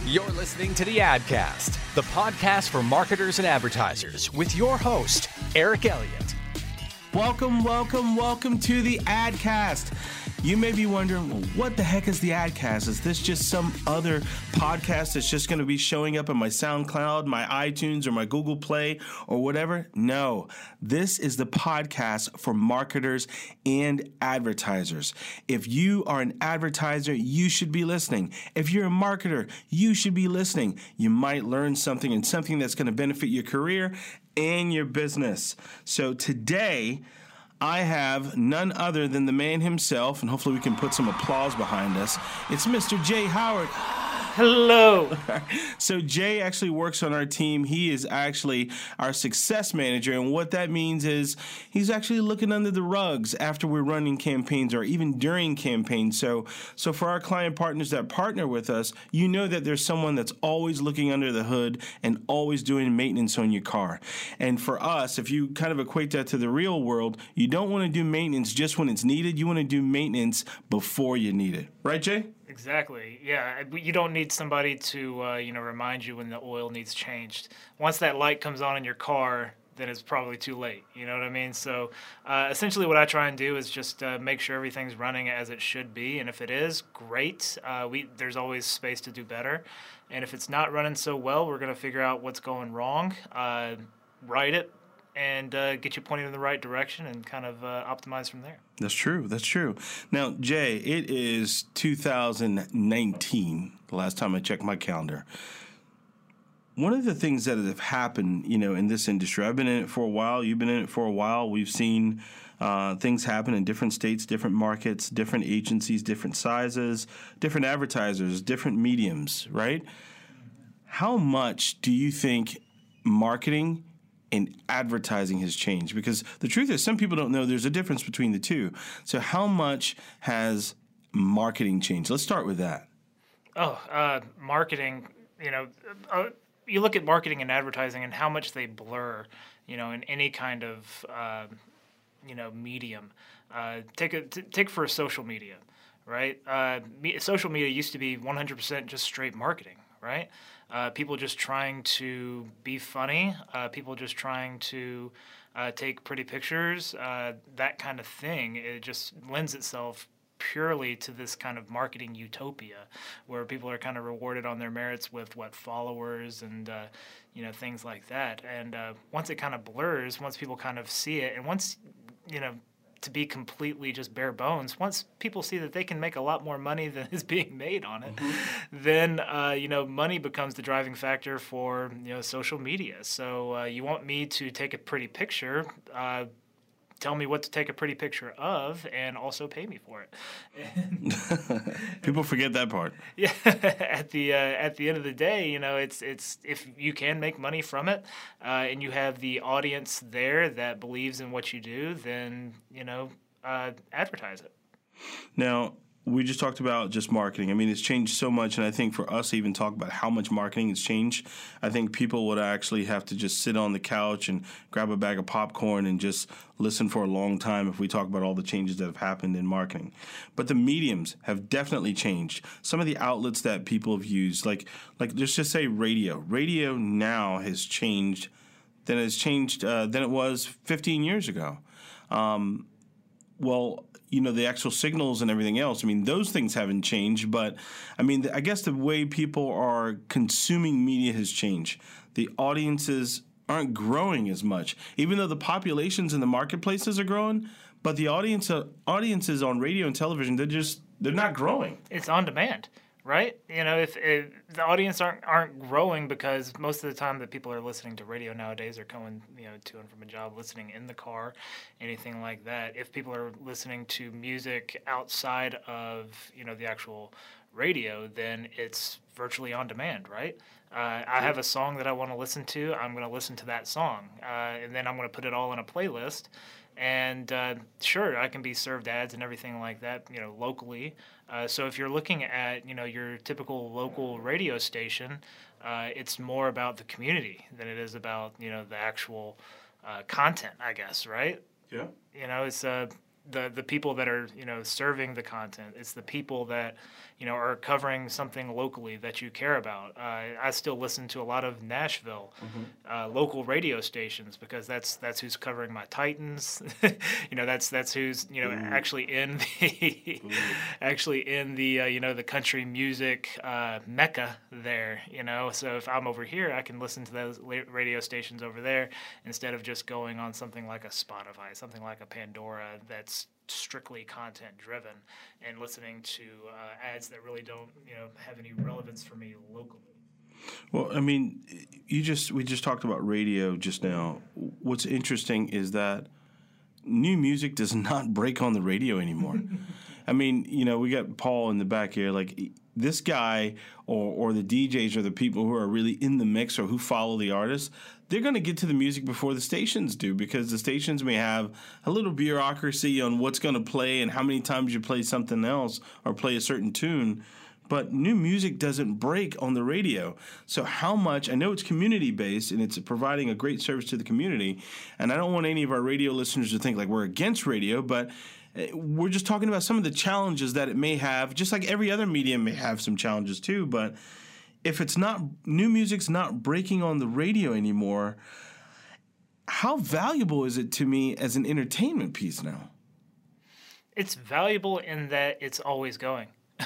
You're listening to the AdCast, the podcast for marketers and advertisers with your host, Eric Elliott. Welcome to the AdCast. You may be wondering, well, what the heck is the AdCast? Is this just some other podcast that's just going to be showing up in my SoundCloud, my iTunes, or my Google Play, or whatever? No, this is the podcast for marketers and advertisers. If you are an advertiser, you should be listening. If you're a marketer, you should be listening. You might learn something and something that's going to benefit your career and your business. So today, I have none other than the man himself, and hopefully we can put some applause behind us. It's Mr. Jay Howard. Hello. So Jay actually works on our team. He is actually our success manager, and what that means is he's actually looking under the rugs after we're running campaigns or even during campaigns. So for our client partners that partner with us, you know that there's someone that's always looking under the hood and always doing maintenance on your car. And for us, if you kind of equate that to the real world, you don't want to do maintenance just when it's needed. You want to do maintenance before you need it. Right, Jay? Exactly. Yeah, you don't need somebody to remind you when the oil needs changed. Once that light comes on in your car, then it's probably too late. You know what I mean? So essentially what I try and do is just make sure everything's running as it should be. And if it is, great. There's always space to do better. And if it's not running so well, we're going to figure out what's going wrong, write it, and get you pointed in the right direction and kind of optimize from there. That's true. Now, Jay, it is 2019, the last time I checked my calendar. One of the things that have happened, in this industry, I've been in it for a while, you've been in it for a while, we've seen things happen in different states, different markets, different agencies, different sizes, different advertisers, different mediums, right? How much do you think marketing and advertising has changed? Because the truth is, some people don't know there's a difference between the two. So how much has marketing changed? Let's start with that. Marketing, you look at marketing and advertising and how much they blur, in any kind of, medium. Take for social media, right? Social media used to be 100% just straight marketing, right? People just trying to be funny, people just trying to take pretty pictures, that kind of thing. It just lends itself purely to this kind of marketing utopia where people are kind of rewarded on their merits with followers and things like that. And once it kind of blurs, once people kind of see it, and once to be completely just bare bones, once people see that they can make a lot more money than is being made on it, then, money becomes the driving factor for, social media. So you want me to take a pretty picture, tell me what to take a pretty picture of, and also pay me for it. People forget that part. Yeah, at the end of the day, it's if you can make money from it, and you have the audience there that believes in what you do, then advertise it. Now, we just talked about just marketing. I mean, it's changed so much, and I think for us to even talk about how much marketing has changed, I think people would actually have to just sit on the couch and grab a bag of popcorn and just listen for a long time if we talk about all the changes that have happened in marketing. But the mediums have definitely changed. Some of the outlets that people have used, like let's just say radio. Radio now has changed than it was 15 years ago. The actual signals and everything else, I mean, those things haven't changed. But, I mean, I guess the way people are consuming media has changed. The audiences aren't growing as much, even though the populations in the marketplaces are growing. But the audiences on radio and television, they're not growing. It's on demand. Right? If the audience aren't growing because most of the time that people are listening to radio nowadays are going, to and from a job, listening in the car, anything like that. If people are listening to music outside of, the actual radio, then it's virtually on demand, right? I have a song that I want to listen to. I'm going to listen to that song, and then I'm going to put it all in a playlist. And sure, I can be served ads and everything like that, locally. So if you're looking at, your typical local radio station, it's more about the community than it is about, the actual content, I guess, right? Yeah. It's the people that are, serving the content. It's the people that, are covering something locally that you care about. I still listen to a lot of Nashville local radio stations because that's who's covering my Titans. That's who's actually in the the country music mecca there. So if I'm over here, I can listen to those radio stations over there instead of just going on something like a Spotify, something like a Pandora that's strictly content driven, and listening to ads that really don't have any relevance for me locally. Well, I mean, we just talked about radio just now. What's interesting is that new music does not break on the radio anymore. I mean, we got Paul in the back here. Like, this guy or the DJs or the people who are really in the mix or who follow the artists, they're going to get to the music before the stations do, because the stations may have a little bureaucracy on what's going to play and how many times you play something else or play a certain tune. But new music doesn't break on the radio. So how much, I know it's community-based and it's providing a great service to the community, and I don't want any of our radio listeners to think like we're against radio, but we're just talking about some of the challenges that it may have, just like every other medium may have some challenges too. But if it's not, new music's not breaking on the radio anymore, how valuable is it to me as an entertainment piece now? It's valuable in that it's always going.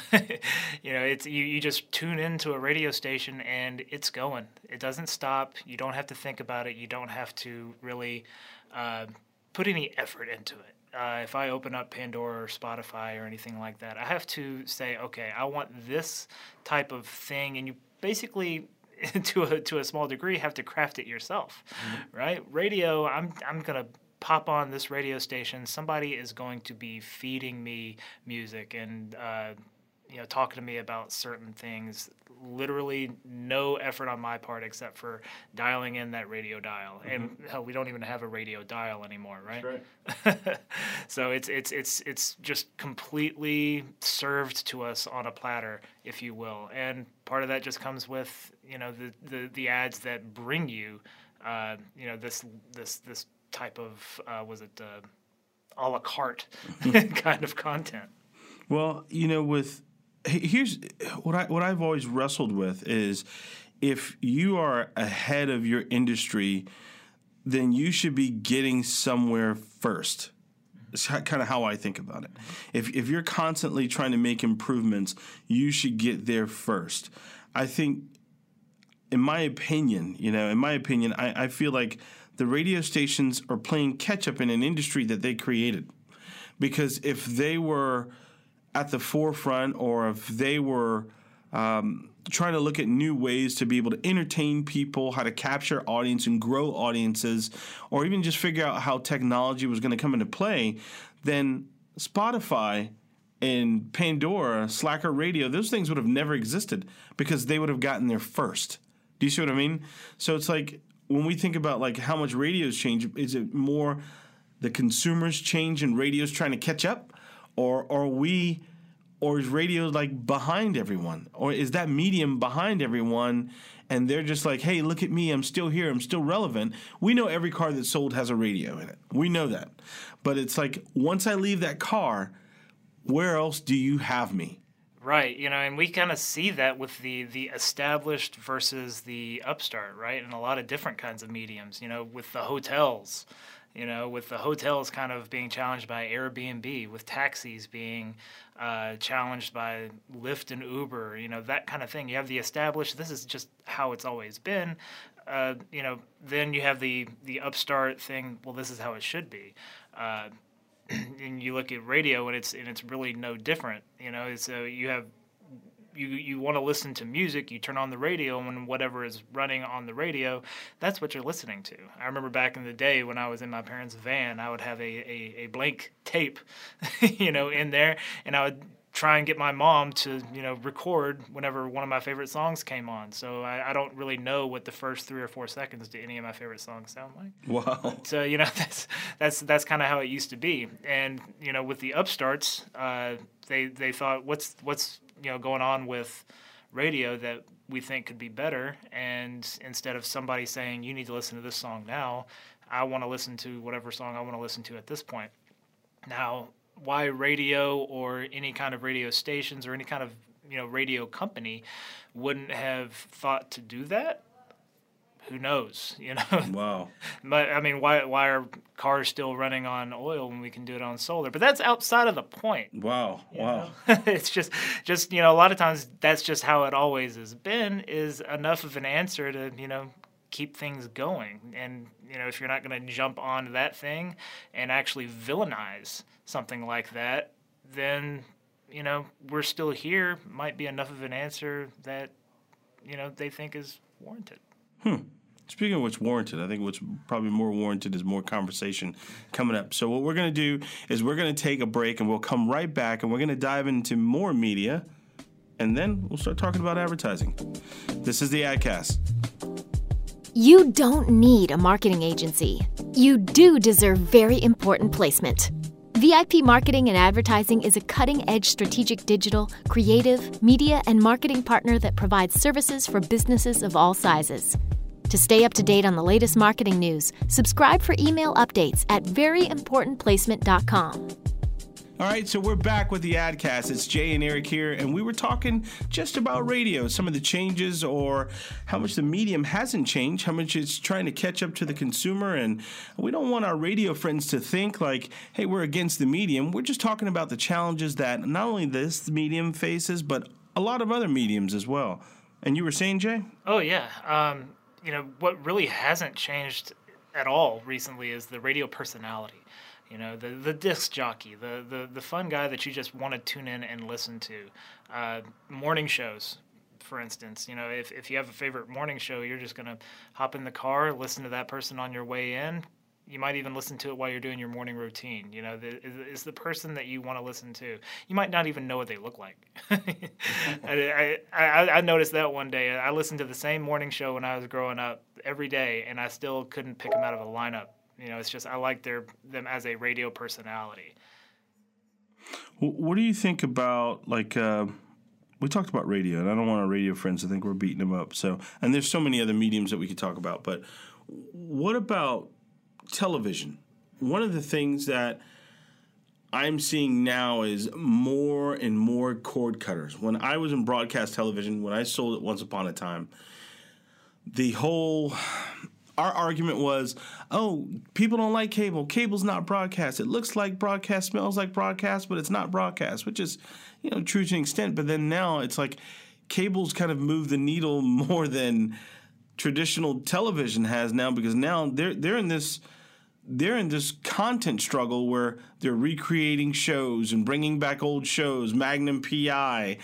It's you just tune into a radio station and it's going. It doesn't stop. You don't have to think about it. You don't have to really put any effort into it. If I open up Pandora or Spotify or anything like that, I have to say, okay, I want this type of thing, and you basically, to a small degree, have to craft it yourself, right? Radio, I'm gonna pop on this radio station. Somebody is going to be feeding me music and talking to me about certain things. Literally no effort on my part except for dialing in that radio dial. And hell, we don't even have a radio dial anymore, right? That's right. So it's just completely served to us on a platter, if you will. And part of that just comes with the ads that bring you this type of a la carte kind of content. Well, here's what I've always wrestled with is, if you are ahead of your industry, then you should be getting somewhere first. It's kind of how I think about it. If you're constantly trying to make improvements, you should get there first. I think, in my opinion, I feel like the radio stations are playing catch up in an industry that they created. Because if they were at the forefront, or if they were trying to look at new ways to be able to entertain people, how to capture audience and grow audiences, or even just figure out how technology was going to come into play, then Spotify and Pandora, Slacker Radio, those things would have never existed because they would have gotten there first. Do you see what I mean? So it's like, when we think about like how much radio's change, is it more the consumers change and radio's trying to catch up? Or is radio like behind everyone? Or is that medium behind everyone and they're just like, hey, look at me, I'm still here, I'm still relevant. We know every car that's sold has a radio in it. We know that. But it's like, once I leave that car, where else do you have me? Right, and we kind of see that with the established versus the upstart, right? In a lot of different kinds of mediums, with the hotels. With the hotels kind of being challenged by Airbnb, with taxis being challenged by Lyft and Uber, that kind of thing. You have the established, this is just how it's always been. Then you have the upstart thing, well, this is how it should be. And you look at radio, and it's really no different. So you have you want to listen to music, you turn on the radio, and whatever is running on the radio, that's what you're listening to. I remember back in the day when I was in my parents' van, I would have a blank tape, in there, and I would try and get my mom to, record whenever one of my favorite songs came on. So I don't really know what the first 3 or 4 seconds to any of my favorite songs sound like. Wow. So, that's kind of how it used to be. And, with the upstarts, they thought, what's going on with radio that we think could be better? And instead of somebody saying, you need to listen to this song now, I want to listen to whatever song I want to listen to at this point. Now, radio or any kind of radio stations or any kind of radio company wouldn't have thought to do that. Who knows? Wow. But I mean, why are cars still running on oil when we can do it on solar? But that's outside of the point. Wow. Wow. It's just a lot of times that's just how it always has been, is enough of an answer to keep things going. And if you're not going to jump on that thing and actually villainize something like that, then we're still here might be enough of an answer that they think is warranted. Speaking of what's warranted, I think what's probably more warranted is more conversation coming up. So what we're going to do is we're going to take a break, and we'll come right back, and we're going to dive into more media, and then we'll start talking about advertising. This is the AdCast. You don't need a marketing agency. You do deserve very important placement. VIP Marketing and Advertising is a cutting-edge strategic digital, creative, media, and marketing partner that provides services for businesses of all sizes. To stay up to date on the latest marketing news, subscribe for email updates at veryimportantplacement.com. All right, so we're back with the AdCast. It's Jay and Eric here, and we were talking just about radio, some of the changes or how much the medium hasn't changed, how much it's trying to catch up to the consumer, and we don't want our radio friends to think like, hey, we're against the medium. We're just talking about the challenges that not only this medium faces, but a lot of other mediums as well. And you were saying, Jay? Oh, yeah. What really hasn't changed at all recently is the radio personality. The disc jockey, the fun guy that you just want to tune in and listen to. Morning shows, for instance. If you have a favorite morning show, you're just going to hop in the car, listen to that person on your way in. You might even listen to it while you're doing your morning routine. It's the person that you want to listen to. You might not even know what they look like. I noticed that one day. I listened to the same morning show when I was growing up every day, and I still couldn't pick them out of a lineup. It's just I like them as a radio personality. What do you think about, we talked about radio, and I don't want our radio friends to think we're beating them up. And there's so many other mediums that we could talk about, but what about television? One of the things that I'm seeing now is more and more cord cutters. When I was in broadcast television, when I sold it once upon a time, our argument was, oh, people don't like cable. Cable's not broadcast. It looks like broadcast, smells like broadcast, but it's not broadcast, which is, true to an extent. But then now it's like cable's kind of moved the needle more than traditional television has now, because now they're in this content struggle where they're recreating shows and bringing back old shows. Magnum PI,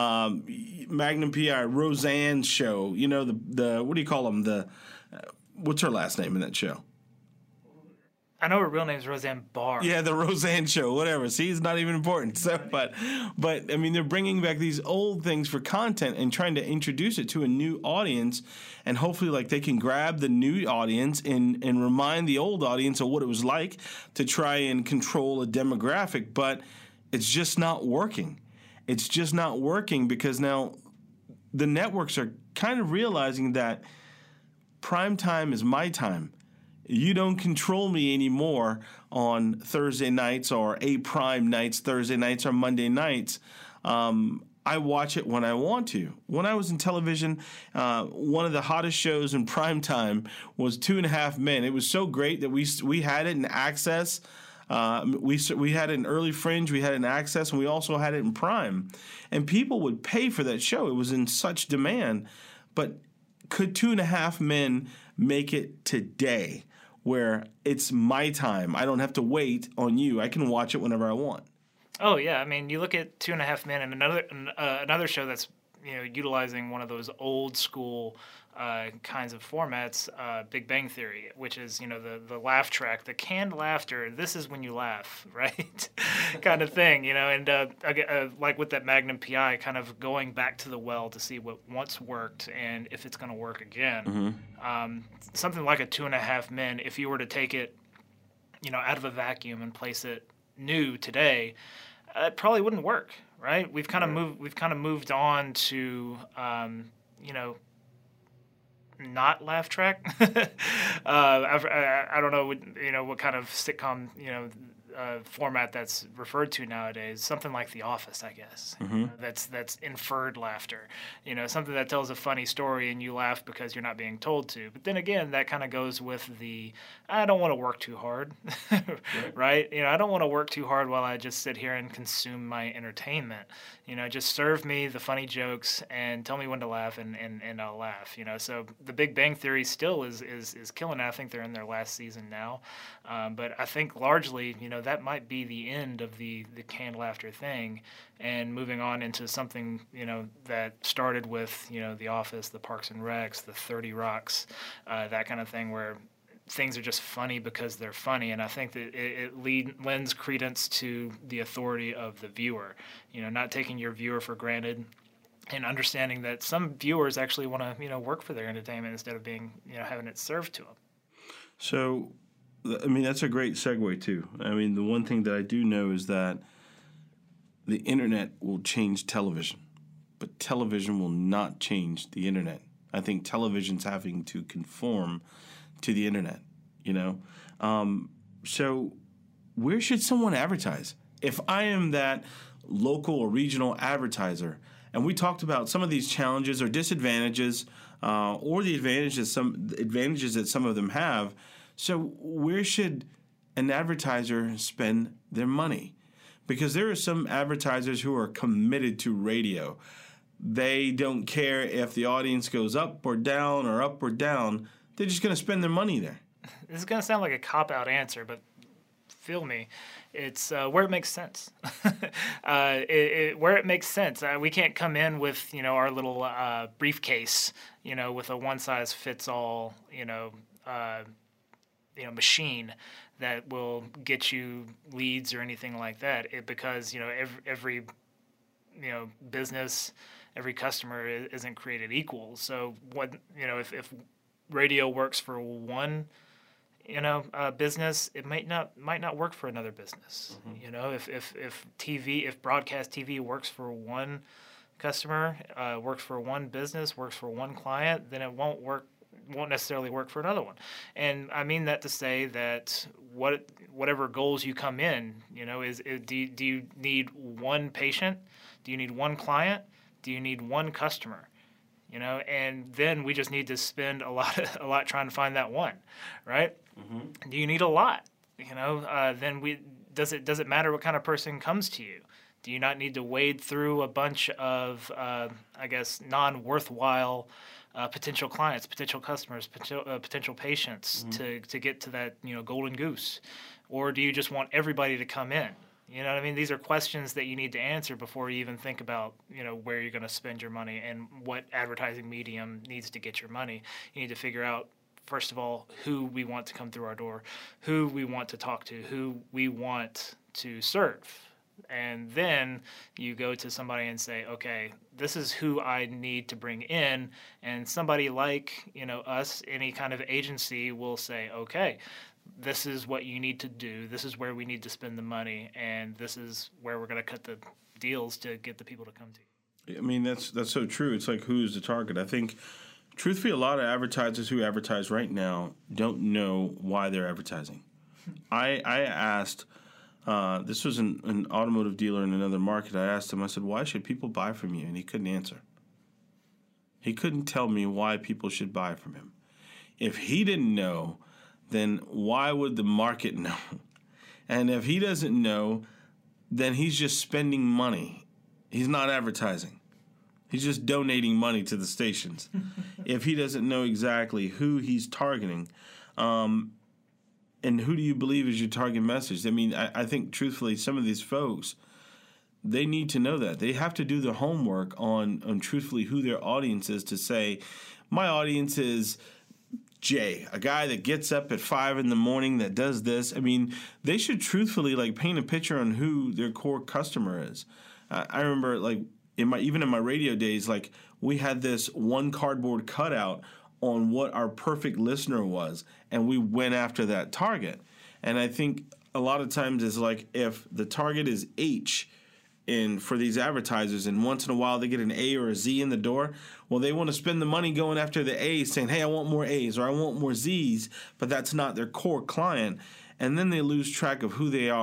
Roseanne's show. The what do you call them? What's her last name in that show? I know her real name is Roseanne Barr. Yeah, the Roseanne show, whatever. See, it's not even important. So, but I mean, they're bringing back these old things for content and trying to introduce it to a new audience, and hopefully, they can grab the new audience and remind the old audience of what it was like to try and control a demographic. But it's just not working. It's just not working because now the networks are kind of realizing that prime time is my time. You don't control me anymore on Thursday nights or A-prime nights, Thursday nights or Monday nights. I watch it when I want to. When I was in television, one of the hottest shows in prime time was 2.5 Men. It was so great that we had it in Access. We had it in early Fringe, we had it in Access, and we also had it in Prime. And people would pay for that show. It was in such demand. But could 2.5 Men make it today, where it's my time? I don't have to wait on you. I can watch it whenever I want. Oh yeah, I mean, you look at 2.5 Men and another show that's utilizing one of those old school kinds of formats, Big Bang Theory, which is the laugh track, the canned laughter. This is when you laugh, right? kind of thing, And like with that Magnum PI, kind of going back to the well to see what once worked and if it's going to work again. Mm-hmm. Something like a 2.5 Men, if you were to take it, out of a vacuum and place it new today, it probably wouldn't work, right? We've kind of moved on to not laugh track. I don't know what kind of sitcom format that's referred to nowadays, something like The Office, I guess. That's inferred laughter. Something that tells a funny story and you laugh because you're not being told to. But then again, that kind of goes with the I don't want to work too hard, right? I don't want to work too hard while I just sit here and consume my entertainment. Just serve me the funny jokes and tell me when to laugh, and I'll laugh. So The Big Bang Theory still is killing it. I think they're in their last season now, but I think largely, that might be the end of the canned laughter thing, and moving on into something, that started with, The Office, the Parks and Recs, the 30 Rocks, that kind of thing, where things are just funny because they're funny, and I think that it lends credence to the authority of the viewer. Not taking your viewer for granted, and understanding that some viewers actually want to, work for their entertainment instead of being, having it served to them. So, that's a great segue too. The one thing that I do know is that the internet will change television, but television will not change the internet. I think television's having to conform to the internet, So where should someone advertise? If I am that local or regional advertiser, and we talked about some of these challenges or disadvantages, or the advantages that some of them have. So where should an advertiser spend their money? Because there are some advertisers who are committed to radio. They don't care if the audience goes up or down or up or down. They're just going to spend their money there. This is going to sound like a cop-out answer, but feel me. It's where it makes sense. Where it makes sense. We can't come in with, our little briefcase, with a one-size-fits-all, machine that will get you leads or anything like that. Because every business, every customer isn't created equal. So what if radio works for one business, it might not work for another business. If broadcast TV works for one customer, works for one business, works for one client, then it won't necessarily work for another one. And I mean that to say that whatever goals you come in, do you need one patient? Do you need one client? Do you need one customer? And then we just need to spend a lot trying to find that one, right? Do you need a lot? Then does it matter what kind of person comes to you? Do you not need to wade through a bunch of, non-worthwhile potential clients, potential customers, potential patients to get to that, golden goose? Or do you just want everybody to come in? You know what I mean? These are questions that you need to answer before you even think about, where you're going to spend your money and what advertising medium needs to get your money. You need to figure out, first of all, who we want to come through our door, who we want to talk to, who we want to serve. And then you go to somebody and say, okay, this is who I need to bring in. And somebody like, us, any kind of agency will say, okay, this is what you need to do. This is where we need to spend the money. And this is where we're going to cut the deals to get the people to come to you. That's so true. It's like, who's the target? I think, truthfully, a lot of advertisers who advertise right now don't know why they're advertising. I asked, this was an automotive dealer in another market. I asked him, I said, why should people buy from you? And he couldn't answer. He couldn't tell me why people should buy from him. If he didn't know, then why would the market know? And if he doesn't know, then he's just spending money. He's not advertising. He's just donating money to the stations. If he doesn't know exactly who he's targeting, and who do you believe is your target message? I think, truthfully, some of these folks, they need to know that. They have to do their homework on truthfully, who their audience is, to say, my audience is Jay, a guy that gets up at 5 a.m. that does this. They should truthfully paint a picture on who their core customer is. I remember even in my radio days, we had this one cardboard cutout on what our perfect listener was, and we went after that target. And I think a lot of times is if the target is H for these advertisers, and once in a while they get an A or a Z in the door, well, they want to spend the money going after the A's, saying, hey, I want more A's or I want more Z's, but that's not their core client. And then they lose track of who they are.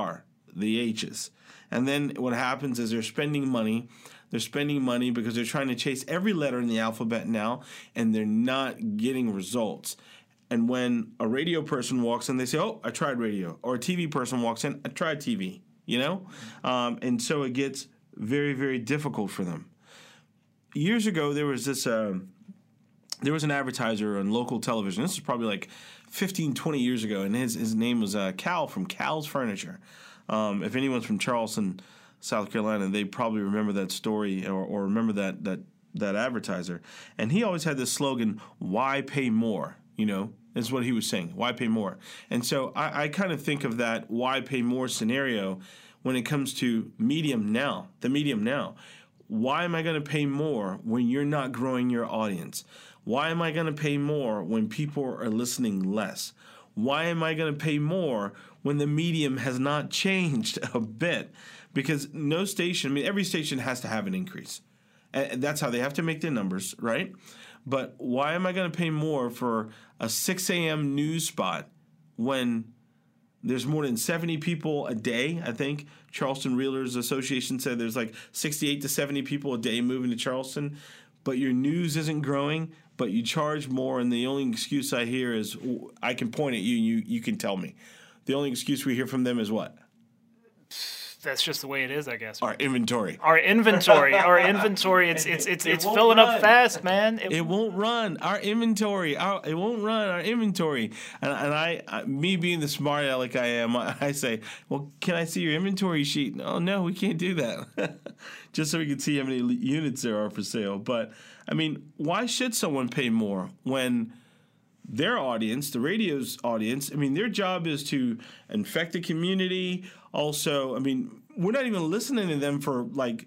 the H's. And then what happens is they're spending money. They're spending money because they're trying to chase every letter in the alphabet now, and they're not getting results. And when a radio person walks in, they say, oh, I tried radio. Or a TV person walks in, I tried TV, And so it gets very, very difficult for them. Years ago, there was an advertiser on local television. This is probably like 15, 20 years ago, and his name was Cal from Cal's Furniture. If anyone's from Charleston, South Carolina, they probably remember that story or remember that advertiser. And he always had this slogan, why pay more? Is what he was saying. Why pay more? And so I kind of think of that why pay more scenario when it comes to the medium now. Why am I going to pay more when you're not growing your audience? Why am I going to pay more when people are listening less? Why am I going to pay more when the medium has not changed a bit? Because no station, every station has to have an increase. And that's how they have to make their numbers, right? But why am I going to pay more for a 6 a.m. news spot when there's more than 70 people a day? I think Charleston Realtors Association said there's like 68 to 70 people a day moving to Charleston, but your news isn't growing, but you charge more, and the only excuse I hear is I can point at you and you can tell me. The only excuse we hear from them is what? That's just the way it is, I guess. Our inventory. It's filling up fast, man. It won't run. Our inventory. It won't run. Our inventory. And I, me being the smart aleck I am, I say, well, can I see your inventory sheet? No, we can't do that. Just so we can see how many units there are for sale. But why should someone pay more when their audience, the radio's audience, their job is to infect the community. Also, we're not even listening to them for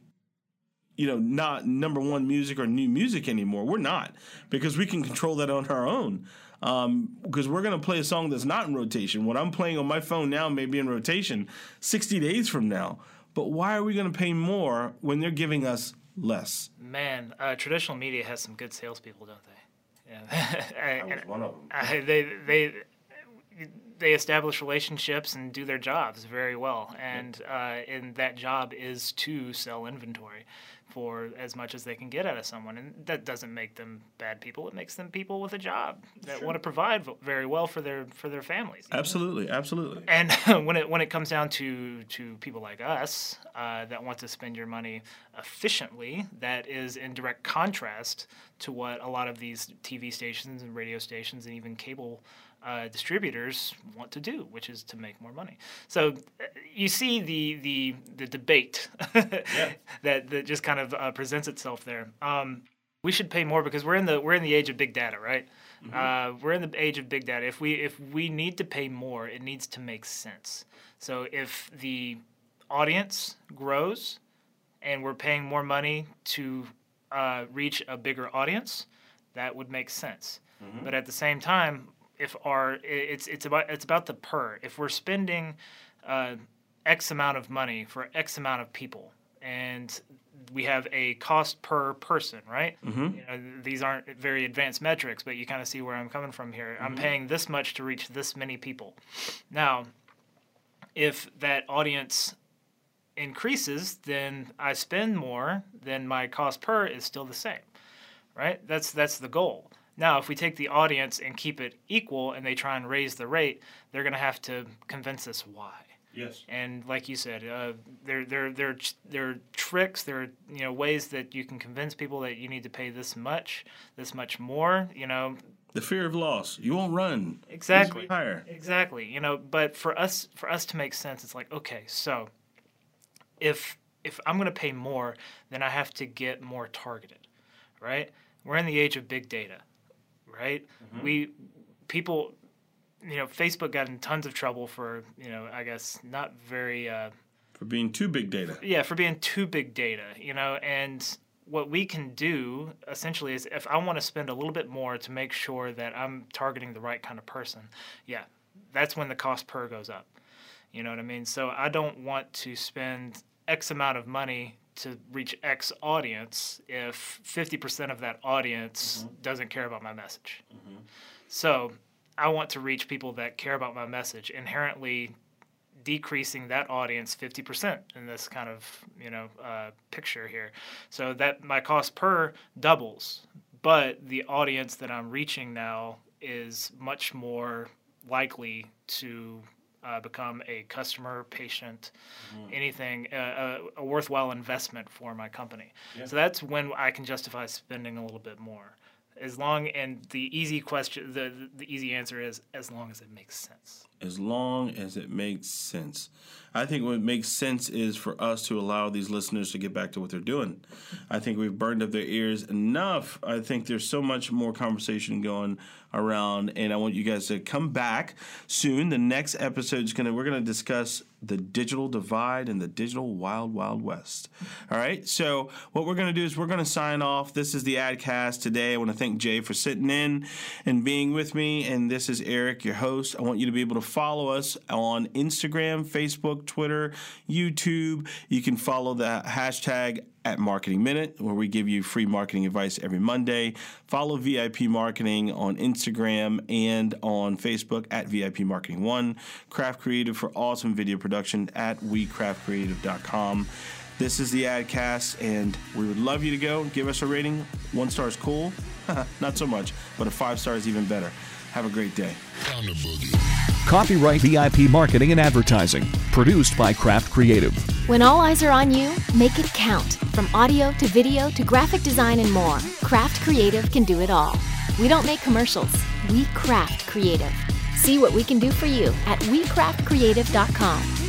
not number one music or new music anymore. We're not, because we can control that on our own. Because we're going to play a song that's not in rotation. What I'm playing on my phone now may be in rotation 60 days from now. But why are we going to pay more when they're giving us less? Man, traditional media has some good salespeople, don't they? Yeah. I was one of them. They establish relationships and do their jobs very well, and that job is to sell inventory for as much as they can get out of someone, and that doesn't make them bad people. It makes them people with a job that want to provide very well for their families. Absolutely. And when it comes down to people like us that want to spend your money efficiently, that is in direct contrast to what a lot of these TV stations and radio stations and even cable distributors want to do, which is to make more money. So you see the debate that just kind of presents itself there. We should pay more because we're in the age of big data, right? Mm-hmm. We're in the age of big data. If we need to pay more, it needs to make sense. So if the audience grows and we're paying more money to reach a bigger audience, that would make sense. Mm-hmm. But at the same time, it's about the per. If we're spending X amount of money for X amount of people, and we have a cost per person, right? Mm-hmm. These aren't very advanced metrics, but you kind of see where I'm coming from here. Mm-hmm. I'm paying this much to reach this many people. Now, if that audience increases, then I spend more, then my cost per is still the same, right? That's the goal. Now, if we take the audience and keep it equal and they try and raise the rate, they're going to have to convince us why. Yes. And like you said, there are tricks, there are ways that you can convince people that you need to pay this much more. The fear of loss. You won't run. Exactly. Higher. Exactly. But for us to make sense, it's like, okay, so if I'm going to pay more, then I have to get more targeted, right? We're in the age of big data. Right? Mm-hmm. Facebook got in tons of trouble for, I guess not very... for being too big data. Yeah, for being too big data, and what we can do essentially is if I want to spend a little bit more to make sure that I'm targeting the right kind of person, yeah, that's when the cost per goes up. You know what I mean? So I don't want to spend X amount of money to reach X audience if 50% of that audience mm-hmm. doesn't care about my message. Mm-hmm. So I want to reach people that care about my message. Inherently, decreasing that audience 50% in this kind of picture here, so that my cost per doubles, but the audience that I'm reaching now is much more likely to become a customer, patient, anything, a worthwhile investment for my company. Yeah. So that's when I can justify spending a little bit more. And the easy question, the easy answer is as long as it makes sense. As long as it makes sense. I think what makes sense is for us to allow these listeners to get back to what they're doing. I think we've burned up their ears enough. I think there's so much more conversation going around, and I want you guys to come back soon. The next episode we're gonna discuss the digital divide and the digital wild, wild west. All right, so what we're going to do is we're going to sign off. This is the Adcast today. I want to thank Jay for sitting in and being with me, and this is Eric, your host. I want you to be able to follow us on Instagram, Facebook, Twitter, YouTube. You can follow the hashtag at Marketing Minute, where we give you free marketing advice every Monday. Follow VIP Marketing on Instagram and on Facebook at VIP Marketing 1. Craft Creative for awesome video production at WeCraftCreative.com. This is the Adcast, and we would love you to go give us a rating. 1 star is cool, not so much, but a 5 star is even better. Have a great day. Copyright VIP Marketing and Advertising, produced by Craft Creative. When all eyes are on you, make it count. From audio to video to graphic design and more, Craft Creative can do it all. We don't make commercials, we craft creative. See what we can do for you at WeCraftCreative.com.